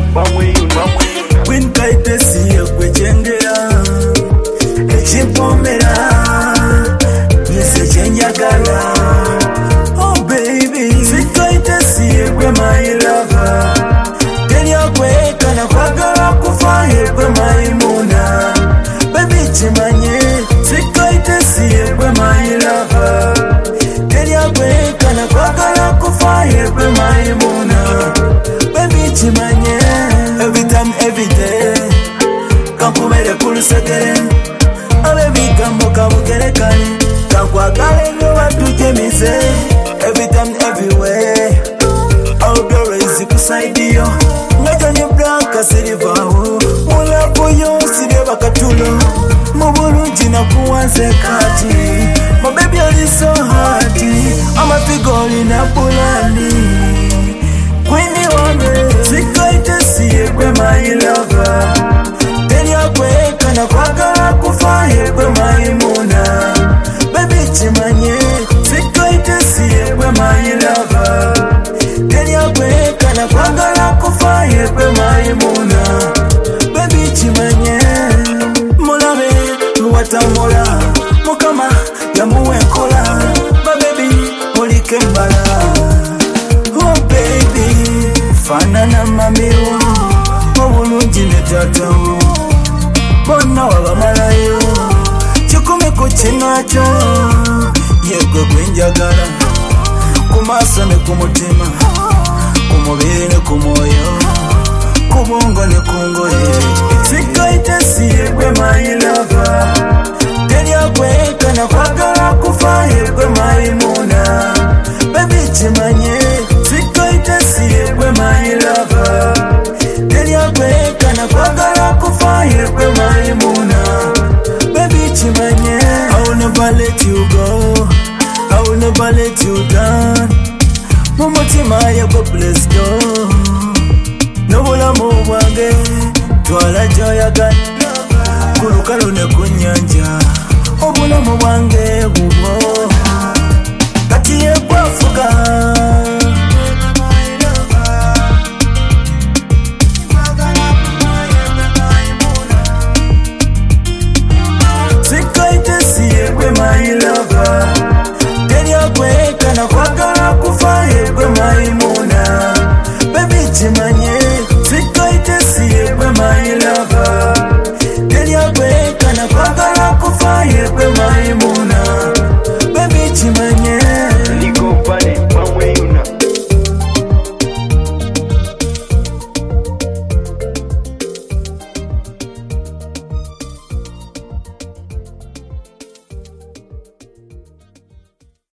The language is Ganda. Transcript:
Winkaite siye kwejengera echimpomera nise chenjagala. Oh baby, winkaite siye kwe my lover. Tenya kwekana kwagala kufaye kwe my muna. Baby chimanye, winkaite siye kwe my lover. Tenya kwekana kwagala kufaye kwe my muna. Baby chimanye, every time, every day. Kankumere kulusegere, abebi kamboka bugerekane. Kankwagale nyo batujemize, every time, everywhere. I'll be always beside you. Ngajanye blanka silivaho, mulapo yonsi deba katulo. Mubulunji na kuwanze kati. My baby are so hearty, I'm a figure na bulani. Queenie wame, sikaite siye kwe my lover. Tenya kwekana kwagala kufaye kwe my muna. Baby chimanye, sikaite siye kwe my lover. Tenya kwekana kwagala kufaye kwe my muna. Baby chimanye, mulabe luwatamola. Mukama yamuwe nkola, my baby mulike mbala. Oh baby, fanana mamiwo, obulungi ne tatawo, bonna wabamalayo, kikumi ku kinakyo, yegwe gwenjagala, ku maaso ne ku mutima, ku mubiri ne ku mwoyo, ku bwongo ne ku ngoye. Sikaite siye gwe my lover. Tenya kwekana kwagala kufaye kwe my muna. Baby chimanye, sikaite siye kwe my lover. Tenya kwekana kwagala kufaye kwe my muna. Baby chimanye, I will never let you go, I will never let you down. Mumutima yako bless do, nobulamu bwange twala joyagala. Kulukalo ne kunyanja, obulamu bwange bubwo.